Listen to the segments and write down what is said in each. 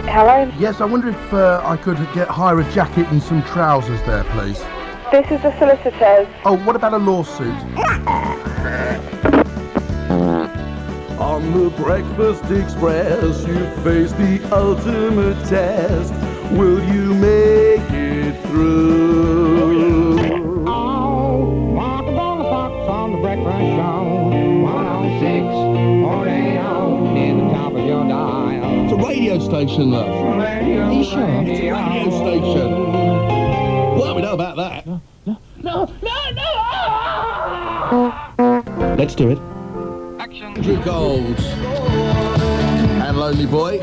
Hello? Yes, I wonder if I could hire a jacket and some trousers there, please. This is the solicitors. Oh, what about a lawsuit? On the Breakfast Express, you face the ultimate test. Will you make it through? Oh, walk on the box on the breakfast show. 106, 40 in the top of your dial. It's a radio station, love. Are you sure? It's a radio station. Well, we know about that. No! Let's do it. Action. Andrew Gold and Lonely Boy.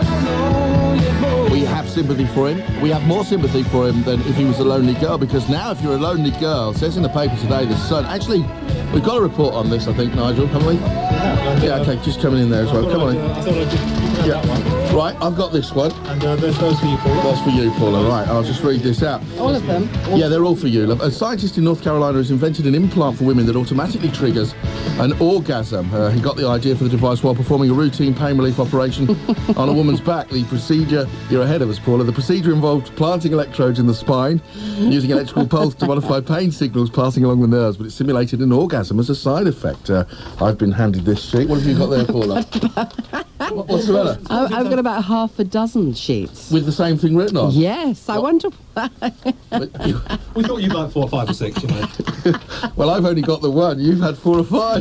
We have sympathy for him. We have more sympathy for him than if he was a lonely girl, because now if you're a lonely girl, it says in the paper today, the Sun... Actually, we've got a report on this, I think, Nigel, haven't we? Yeah, okay, just coming in there as well. Come on in. I thought I'd just grab that one. Right, I've got this one. And those for you, Paul. That's for you, Paula. Right, I'll just read this out. All of them? Yeah, they're all for you, love. A scientist in North Carolina has invented an implant for women that automatically triggers an orgasm. He got the idea for the device while performing a routine pain relief operation on a woman's back. The procedure... You're ahead of us, Paula. The procedure involved planting electrodes in the spine, using electrical pulse to modify pain signals passing along the nerves, but it simulated an orgasm as a side effect. I've been handed this sheet. What have you got there, Paula? What's the matter? I've got about half a dozen sheets. With the same thing written on? Yes, I wonder why. We thought you'd like 4 or 5 or 6, you know. Well, I've only got the one. You've had 4 or 5.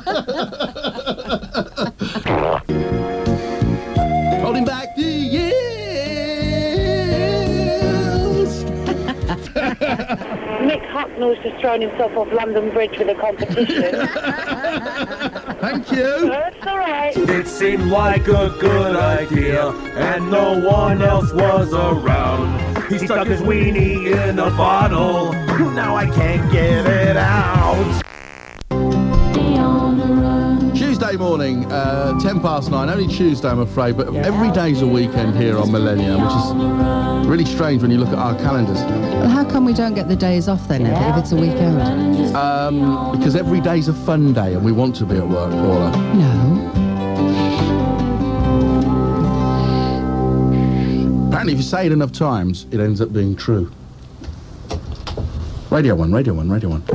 Holding back the years. Nick Hucknall's just thrown himself off London Bridge with a competition. Thank you. That's all right. It seemed like a good idea, and no one else was around. He stuck his weenie in a bottle. Now I can't get it out. Tuesday morning, 9:10, only Tuesday I'm afraid, but every day's a weekend here on Millennium, which is really strange when you look at our calendars. Well, how come we don't get the days off then, if it's a weekend? Because every day's a fun day and we want to be at work, Paula. No. Apparently if you say it enough times, it ends up being true. Radio 1, Radio 1, Radio 1.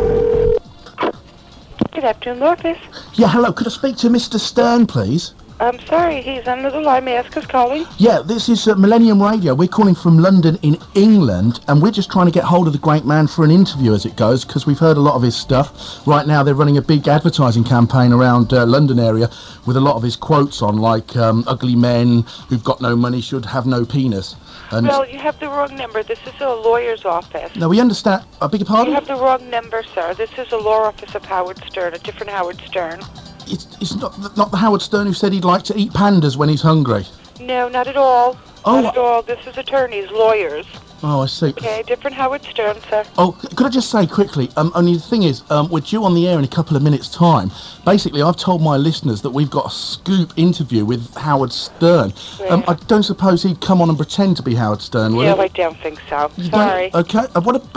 Good afternoon, Lorpus. Yeah, hello, could I speak to Mr. Stern, please? I'm sorry, he's on the line. May I ask who's calling? Yeah, this is Millennium Radio. We're calling from London in England, and we're just trying to get hold of the great man for an interview as it goes, because we've heard a lot of his stuff. Right now they're running a big advertising campaign around London area with a lot of his quotes on, like, ugly men who've got no money should have no penis. And Well, you have the wrong number. This is a lawyer's office. now we understand... I beg your pardon? You have the wrong number, sir. This is a law office of Howard Stern, a different Howard Stern. It's not the Howard Stern who said he'd like to eat pandas when he's hungry. No, not at all. Oh. Not at all. This is attorneys, lawyers. Oh, I see. Okay, different Howard Stern, sir. Oh, could I just say quickly, only the thing is, we're due on the air in a couple of minutes' time. Basically, I've told my listeners that we've got a scoop interview with Howard Stern. Yeah. I don't suppose he'd come on and pretend to be Howard Stern, will No, he? I don't think so. You don't- Sorry. Okay,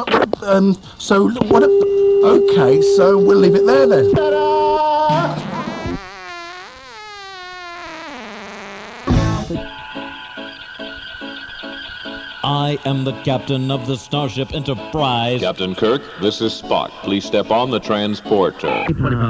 okay, so we'll leave it there then. Ta-da! I am the captain of the Starship Enterprise. Captain Kirk, this is Spock. Please step on the transporter.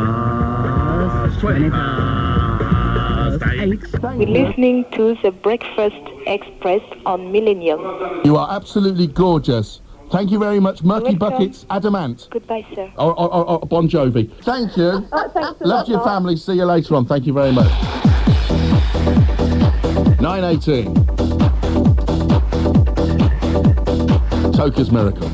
We're listening to the Breakfast Express on Millennium. You are absolutely gorgeous. Thank you very much. Murky Welcome. Buckets, Adamant. Goodbye, sir. Or Bon Jovi. Thank you. Thanks a Love lot, your Mark. family. See you later on. Thank you very much. 9:18. Toka's Miracle.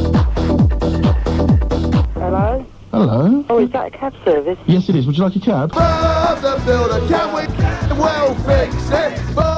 Hello? Hello. Oh, is that a cab service? Yes, it is. Would you like a cab? Bob the Builder, can we well fix it?